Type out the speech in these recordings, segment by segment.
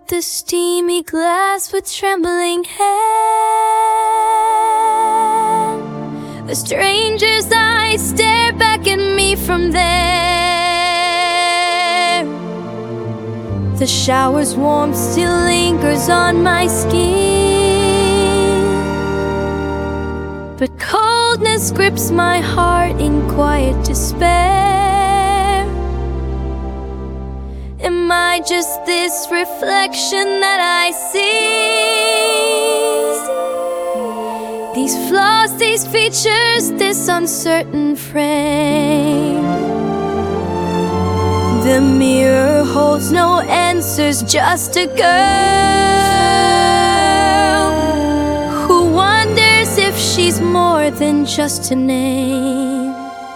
up the steamy glass with trembling hand. A stranger's eyes stare back at me from there. The shower's warmth still lingers on my skin, but coldness grips my heart in quiet despair. Am I just this reflection that I see? These flaws, these features, this uncertain frame. The mirror holds no answers, just a girl who wonders if she's more than just a name.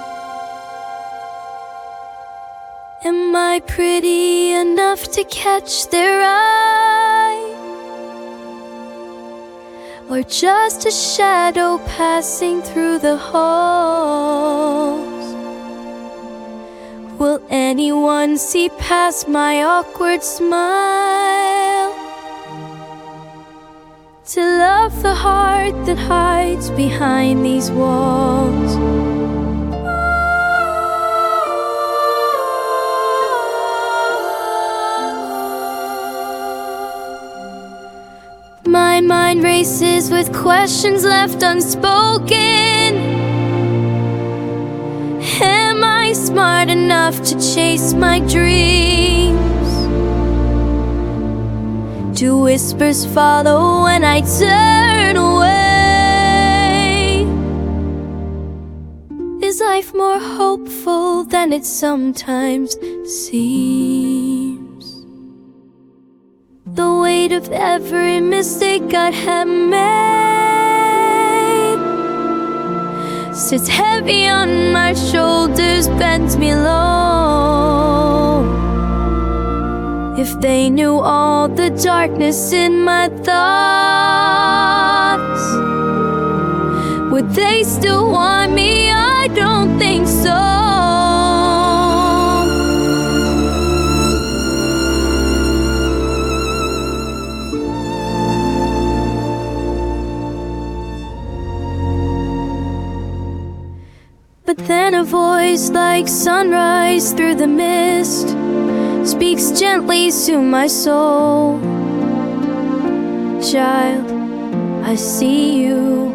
Am I pretty enough to catch their eye, or just a shadow passing through the halls? Will anyone see past my awkward smile to love the heart that hides behind these walls? My mind races with questions left unspoken. Am I smart enough to chase my dreams? Do whispers follow when I turn away? Is life more hopeful than it sometimes seems? The weight of every mistake I have made sits heavy on my shoulders, bends me low. If they knew all the darkness in my thoughts, would they still want me? I don't think so. But then a voice like sunrise through the mist speaks gently to my soul. Child, I see you.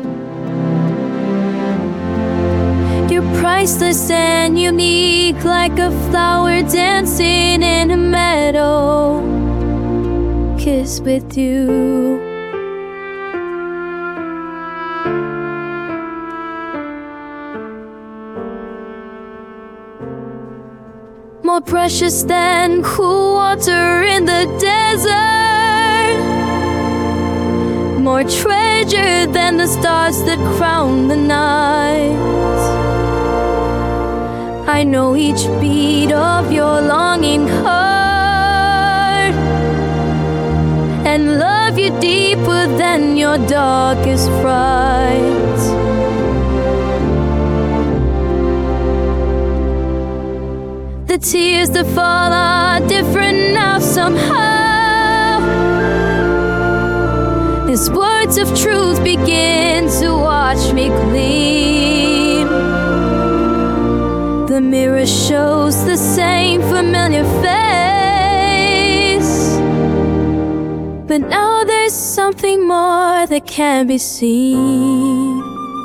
You're priceless and unique, like a flower dancing in a meadow. Kiss with you. More precious than cool water in the desert, more treasure than the stars that crown the night. I know each beat of your longing heart, and love you deeper than your darkest fright. The tears that fall are different now somehow, as words of truth begin to wash me clean. The mirror shows the same familiar face, but now there's something more that can be seen.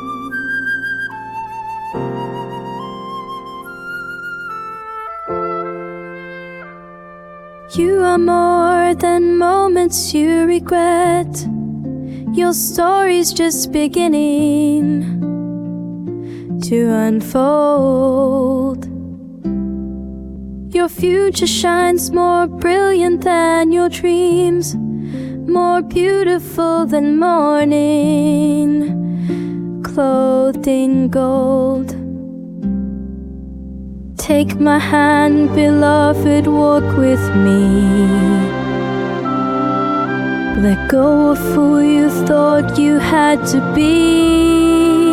You are more than moments you regret. Your story's just beginning to unfold. Your future shines more brilliant than your dreams, more beautiful than morning, clothed in gold. Take my hand, beloved, walk with me. Let go of who you thought you had to be.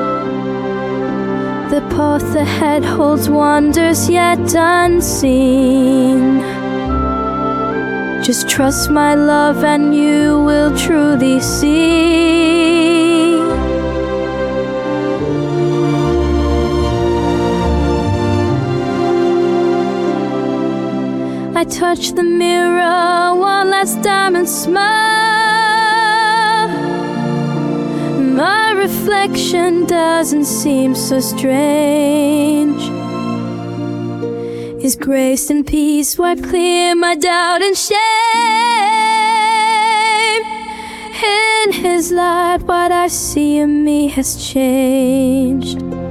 The path ahead holds wonders yet unseen. Just trust my love and you will truly see. I touch the mirror, one last diamond smile. My reflection doesn't seem so strange. His grace and peace wipe clear my doubt and shame. In His light, what I see in me has changed.